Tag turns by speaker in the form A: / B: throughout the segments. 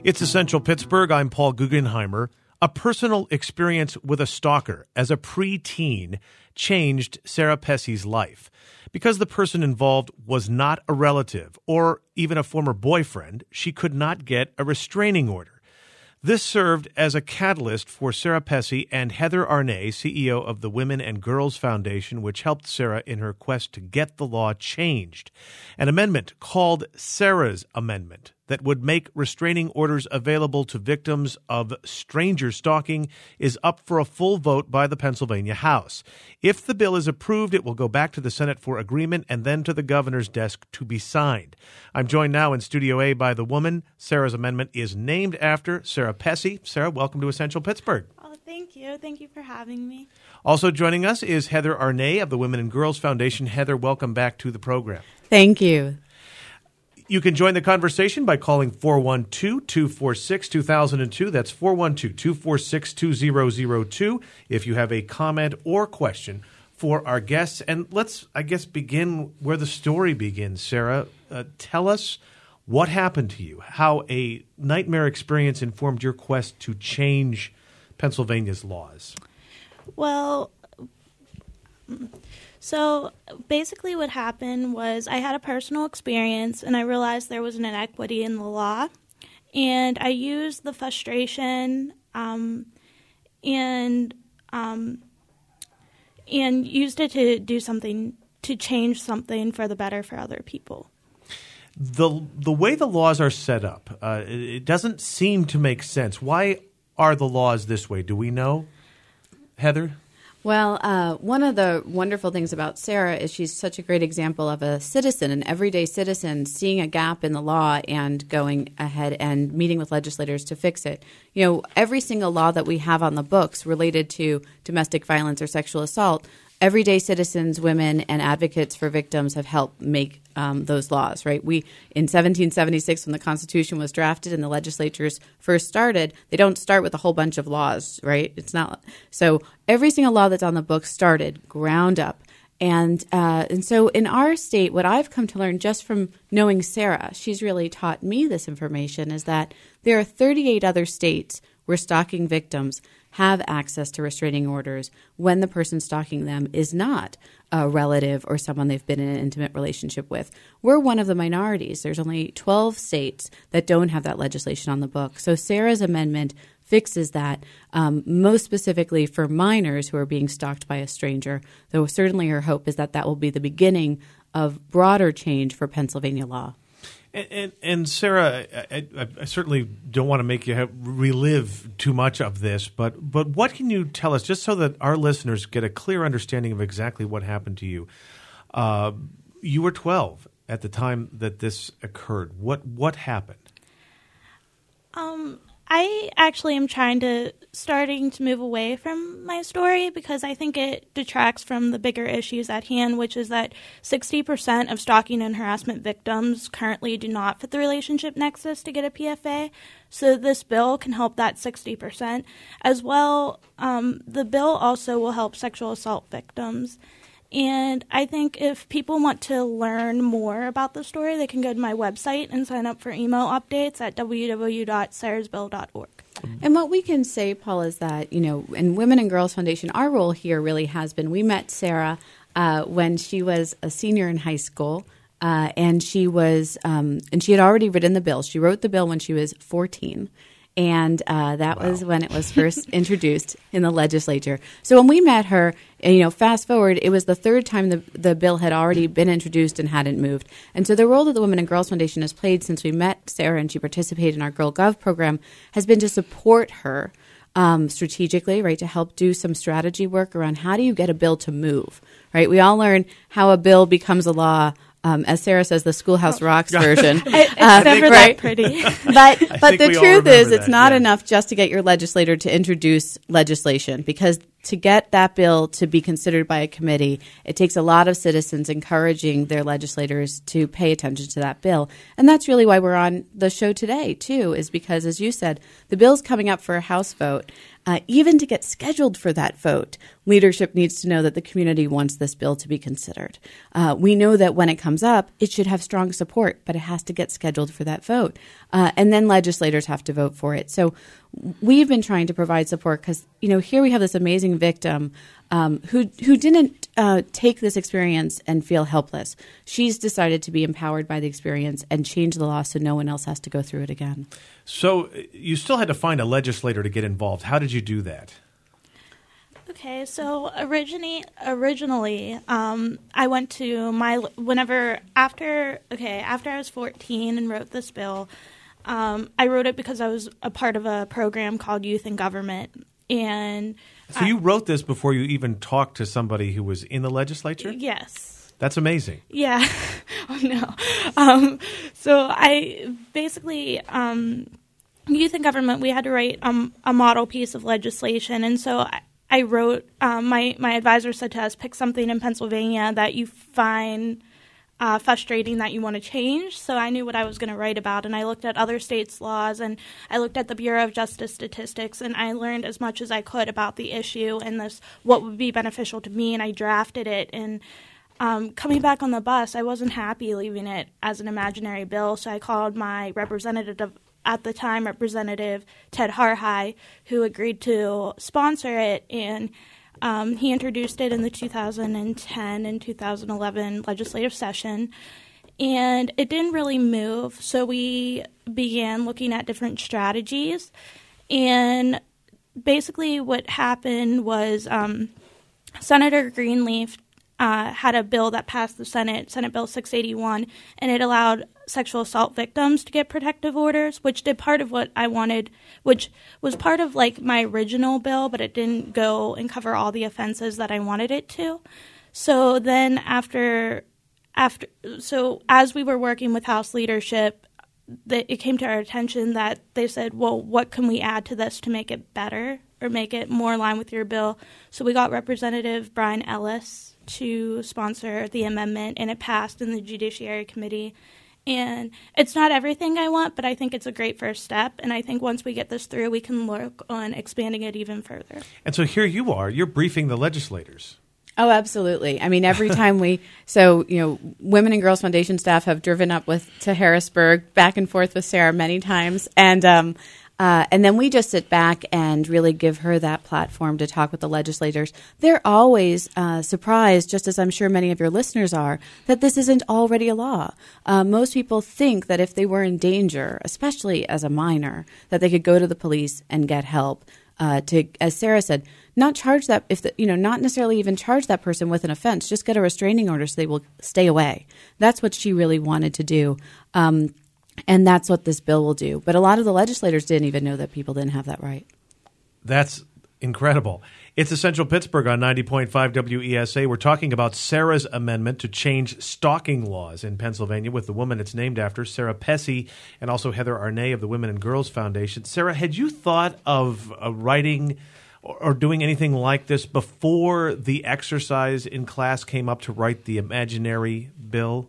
A: It's Essential Pittsburgh. I'm Paul Guggenheimer. A personal experience with a stalker as a preteen changed Sarah Pessy's life. Because the person involved was not a relative or even a former boyfriend, she could not get a restraining order. This served as a catalyst for Sarah Pessy and Heather Arnay, CEO of the Women and Girls Foundation, which helped Sarah in her quest to get the law changed. An amendment called Sarah's Amendment that would make restraining orders available to victims of stranger stalking is up for a full vote by the Pennsylvania House. If the bill is approved, it will go back to the Senate for agreement and then to the governor's desk to be signed. I'm joined now in Studio A by the woman Sarah's amendment is named after, Sarah Pessy. Sarah, welcome to Essential Pittsburgh.
B: Oh, thank you. Thank you for having me.
A: Also joining us is Heather Arnay of the Women and Girls Foundation. Heather, welcome back to the program.
C: Thank you.
A: You can join the conversation by calling 412-246-2002. That's 412-246-2002 if you have a comment or question for our guests. And let's, begin where the story begins. Sarah, tell us what happened to you, how a nightmare experience informed your quest to change Pennsylvania's laws.
B: Well, so basically what happened was I had a personal experience and I realized there was an inequity in the law. And I used the frustration and used it to do something, to change something for the better for other people.
A: The way the laws are set up, it doesn't seem to make sense. Why are the laws this way? Do we know, Heather?
C: Well, one of the wonderful things about Sarah is she's such a great example of a citizen, an everyday citizen, seeing a gap in the law and going ahead and meeting with legislators to fix it. You know, every single law that we have on the books related to domestic violence or sexual assault, everyday citizens, women, and advocates for victims have helped make those laws, right? In 1776, when the Constitution was drafted and the legislatures first started, they don't start with a whole bunch of laws, right? It's not so. Every single law that's on the book started ground up, and so in our state, what I've come to learn just from knowing Sarah, she's really taught me this information, is that there are 38 other states where stalking victims have access to restraining orders when the person stalking them is not a relative or someone they've been in an intimate relationship with. We're one of the minorities. There's only 12 states that don't have that legislation on the book. So Sarah's amendment fixes that, most specifically for minors who are being stalked by a stranger, though certainly her hope is that that will be the beginning of broader change for Pennsylvania law.
A: And Sarah, I certainly don't want to make you relive too much of this, but what can you tell us, just so that our listeners get a clear understanding of exactly what happened to you? You were 12 at the time that this occurred. What happened?
B: I actually am starting to move away from my story because I think it detracts from the bigger issues at hand, which is that 60% of stalking and harassment victims currently do not fit the relationship nexus to get a PFA. So this bill can help that 60%. As well, the bill also will help sexual assault victims. And I think if people want to learn more about the story, they can go to my website and sign up for email updates at www.sarahsbill.org.
C: And what we can say, Paul, is that, in Women and Girls Foundation, our role here really has been, we met Sarah when she was a senior in high school, and she was, and she had already written the bill. She wrote the bill when she was 14. And that was when it was first introduced in the legislature. So when we met her, fast forward, it was the third time the bill had already been introduced and hadn't moved. And so the role that the Women and Girls Foundation has played since we met Sarah and she participated in our Girl Gov program has been to support her strategically, right, to help do some strategy work around how do you get a bill to move, right? We all learn how a bill becomes a law. As Sarah says, the Schoolhouse Rocks version.
B: It's never that pretty.
C: But the truth is, it's not enough just to get your legislator to introduce legislation, because to get that bill to be considered by a committee, it takes a lot of citizens encouraging their legislators to pay attention to that bill. And that's really why we're on the show today, too, is because, as you said, the bill's coming up for a House vote. Even to get scheduled for that vote, leadership needs to know that the community wants this bill to be considered. We know that when it comes up, it should have strong support, but it has to get scheduled for that vote. And then legislators have to vote for it. So we've been trying to provide support because, here we have this amazing victim who didn't take this experience and feel helpless. She's decided to be empowered by the experience and change the law so no one else has to go through it again.
A: So you still had to find a legislator to get involved. How did you do that?
B: Okay, so originally, I went to after I was 14 and wrote this bill. I wrote it because I was a part of a program called Youth in Government, and
A: so you wrote this before you even talked to somebody who was in the legislature?
B: Yes.
A: That's amazing.
B: Yeah. Oh no. So I basically. Youth in Government, we had to write a model piece of legislation, and so I wrote. My advisor said to us, pick something in Pennsylvania that you find frustrating that you want to change. So I knew what I was going to write about, and I looked at other states' laws, and I looked at the Bureau of Justice statistics, and I learned as much as I could about the issue and what would be beneficial to me, and I drafted it. And coming back on the bus, I wasn't happy leaving it as an imaginary bill, so I called my representative at the time, Representative Ted Harhai, who agreed to sponsor it, and he introduced it in the 2010 and 2011 legislative session, and it didn't really move, so we began looking at different strategies, and basically what happened was Senator Greenleaf had a bill that passed the Senate Bill 681, and it allowed sexual assault victims to get protective orders, which did part of what I wanted, which was part of my original bill, but it didn't go and cover all the offenses that I wanted it to. So then so as we were working with House leadership, it came to our attention that they said, well, what can we add to this to make it better or make it more in line with your bill? So we got Representative Brian Ellis to sponsor the amendment, and it passed in the Judiciary Committee. And it's not everything I want, but I think it's a great first step. And I think once we get this through, we can work on expanding it even further.
A: And so here you are, you're briefing the legislators.
C: Oh, absolutely. I mean, every time Women and Girls Foundation staff have driven up to Harrisburg, back and forth with Sarah many times. And then we just sit back and really give her that platform to talk with the legislators. They're always surprised, just as I'm sure many of your listeners are, that this isn't already a law. Most people think that if they were in danger, especially as a minor, that they could go to the police and get help. To, as Sarah said, not charge that not necessarily even charge that person with an offense. Just get a restraining order so they will stay away. That's what she really wanted to do. And that's what this bill will do. But a lot of the legislators didn't even know that people didn't have that right.
A: That's incredible. It's Essential Pittsburgh on 90.5 WESA. We're talking about Sarah's amendment to change stalking laws in Pennsylvania with the woman it's named after, Sarah Pessy, and also Heather Arnay of the Women and Girls Foundation. Sarah, had you thought of writing or doing anything like this before the exercise in class came up to write the imaginary bill?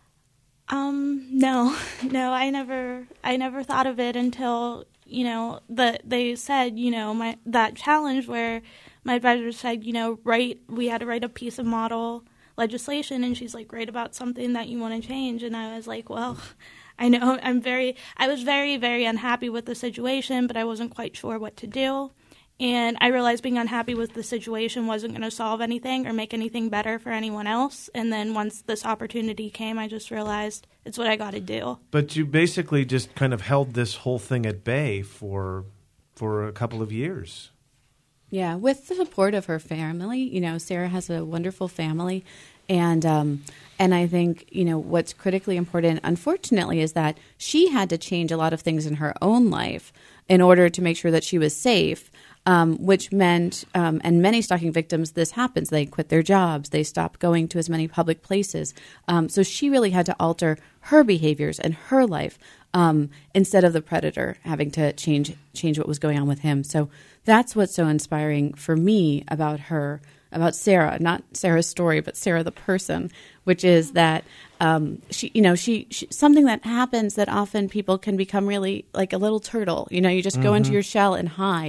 B: No, I never thought of it until, they said, that challenge where my advisor said, we had to write a piece of model legislation, and she's like, write about something that you want to change. And I was like, well, I know I was very, very unhappy with the situation, but I wasn't quite sure what to do. And I realized being unhappy with the situation wasn't going to solve anything or make anything better for anyone else. And then once this opportunity came, I just realized it's what I got to do.
A: But you basically just kind of held this whole thing at bay for a couple of years.
C: Yeah, with the support of her family. Sarah has a wonderful family. And I think, what's critically important, unfortunately, is that she had to change a lot of things in her own life in order to make sure that she was safe. Which meant, and many stalking victims, this happens. They quit their jobs. They stop going to as many public places. So she really had to alter her behaviors and her life instead of the predator having to change what was going on with him. So that's what's so inspiring for me about her, about Sarah, not Sarah's story, but Sarah the person, which is that she something that happens that often people can become really like a little turtle. You just go into your shell and hide.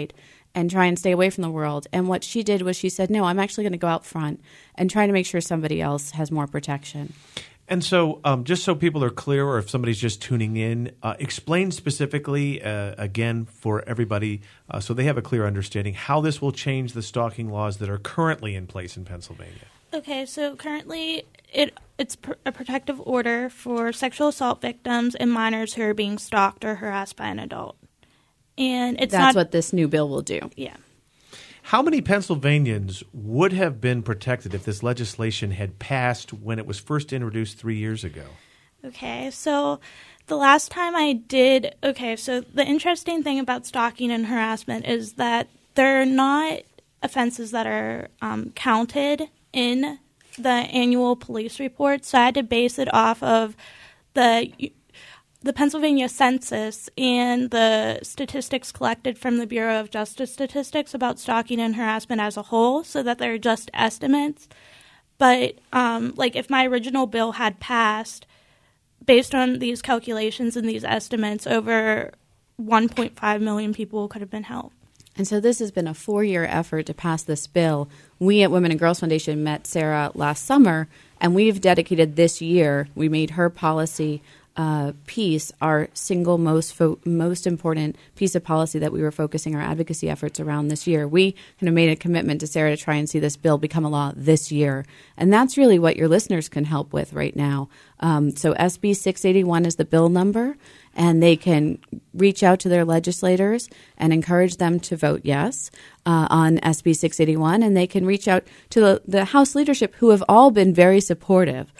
C: and try and stay away from the world. And what she did was she said, no, I'm actually going to go out front and try to make sure somebody else has more protection.
A: And so just so people are clear, or if somebody's just tuning in, explain specifically, again, for everybody so they have a clear understanding how this will change the stalking laws that are currently in place in Pennsylvania.
B: Okay, so currently it's a protective order for sexual assault victims and minors who are being stalked or harassed by an adult. And
C: That's what this new bill will do.
B: Yeah.
A: How many Pennsylvanians would have been protected if this legislation had passed when it was first introduced 3 years ago?
B: Okay, so the last time so the interesting thing about stalking and harassment is that they're not offenses that are counted in the annual police report. So I had to base it off of the Pennsylvania census and the statistics collected from the Bureau of Justice Statistics about stalking and harassment as a whole, so that they're just estimates. But if my original bill had passed, based on these calculations and these estimates, over 1.5 million people could have been helped.
C: And so this has been a 4-year effort to pass this bill. We at Women and Girls Foundation met Sarah last summer, and we've dedicated this year, we made her policy piece our single most important piece of policy that we were focusing our advocacy efforts around this year. We kind of made a commitment to Sarah to try and see this bill become a law this year. And that's really what your listeners can help with right now. So SB 681 is the bill number, and they can reach out to their legislators and encourage them to vote yes on SB 681. And they can reach out to the House leadership, who have all been very supportive.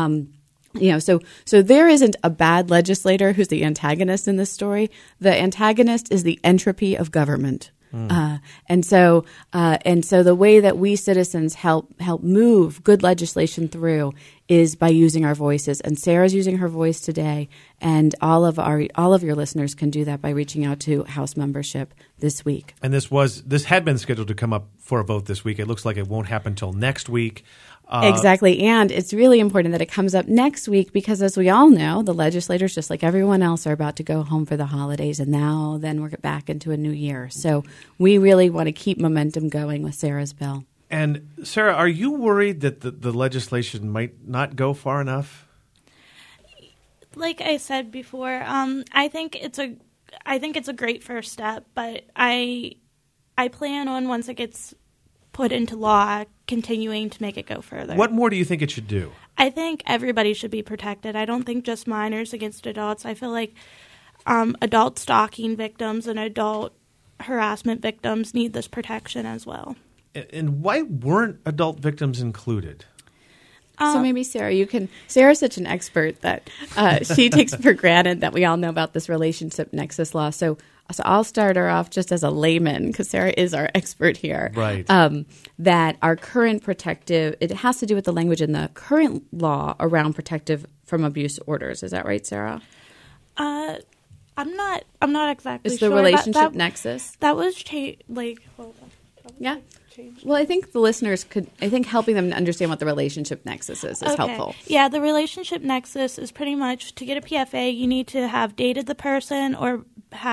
C: So there isn't a bad legislator who's the antagonist in this story. The antagonist is the entropy of government. And so the way that we citizens help move good legislation through is by using our voices. And Sarah's using her voice today, and all of your listeners can do that by reaching out to House membership this week.
A: And this had been scheduled to come up for a vote this week. It looks like it won't happen until next week.
C: Exactly. And it's really important that it comes up next week because, as we all know, the legislators, just like everyone else, are about to go home for the holidays. And then we're back into a new year. So we really want to keep momentum going with Sarah's bill.
A: And Sarah, are you worried that the legislation might not go far enough?
B: Like I said before, I think it's a great first step, but I plan on, once it gets put into law, continuing to make it go further.
A: What more do you think it should do?
B: I think everybody should be protected. I don't think just minors against adults. I feel like adult stalking victims and adult harassment victims need this protection as well.
A: And why weren't adult victims included?
C: So maybe Sarah, Sarah's such an expert that she takes for granted that we all know about this relationship nexus law. So I'll start her off just as a layman, because Sarah is our expert here.
A: Right.
C: That our current it has to do with the language in the current law around protective from abuse orders. Is that right, Sarah?
B: I'm not exactly sure.
C: It's the relationship nexus.
B: That was changed. Hold on.
C: Yeah. Well, I think the listeners helping them to understand what the relationship nexus is helpful.
B: Yeah, the relationship nexus is pretty much, to get a PFA, you need to have dated the person or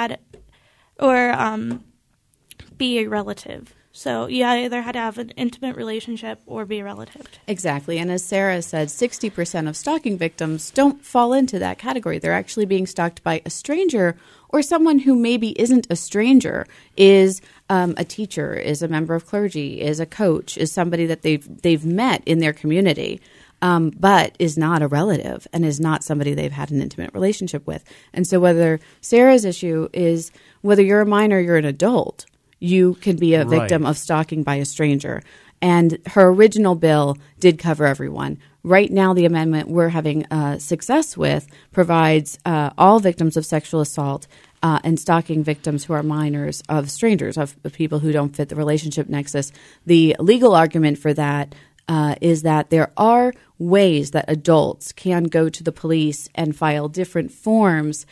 B: be a relative. So you either had to have an intimate relationship or be a relative.
C: Exactly. And as Sarah said, 60% of stalking victims don't fall into that category. They're actually being stalked by a stranger, or someone who maybe isn't a stranger, is a teacher, is a member of clergy, is a coach, is somebody that they've met in their community, but is not a relative and is not somebody they've had an intimate relationship with. And so whether Sarah's issue is whether you're a minor or you're an adult, you can be a victim of stalking by a stranger. And her original bill did cover everyone. Right now, the amendment we're having success with provides all victims of sexual assault and stalking victims who are minors of strangers, of people who don't fit the relationship nexus. The legal argument for that is that there are ways that adults can go to the police and file different forms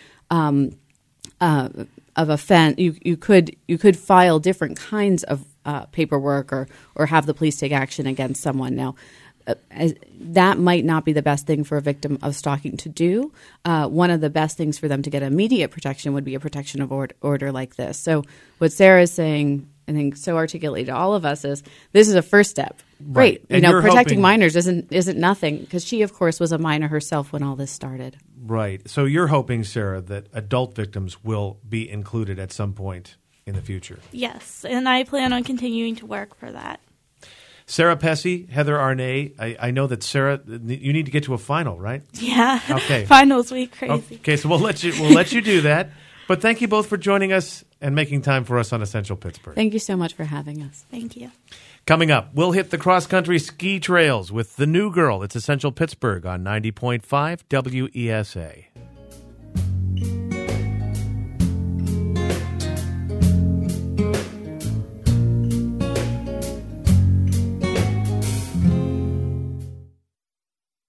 C: of offense. You could file different kinds of paperwork or have the police take action against someone. Now, that might not be the best thing for a victim of stalking to do. One of the best things for them to get immediate protection would be a protection of order like this. So what Sarah is saying I think, so articulately to all of us is this is a first step.
A: Right.
C: Great.
A: And you're
C: Protecting
A: hoping-
C: minors isn't nothing, because she, of course, was a minor herself when all this started.
A: Right. So you're hoping, Sarah, that adult victims will be included at some point in the future.
B: Yes, and I plan on continuing to work for that.
A: Sarah Pesce, Heather Arnay, I know that Sarah, you need to get to a final, right?
B: Yeah.
A: Okay.
B: Finals week, crazy.
A: Okay, so we'll let you do that. But thank you both for joining us and making time for us on Essential Pittsburgh.
C: Thank you so much for having us.
B: Thank you.
A: Coming up, we'll hit the cross-country ski trails with The New Girl. It's Essential Pittsburgh on 90.5 WESA.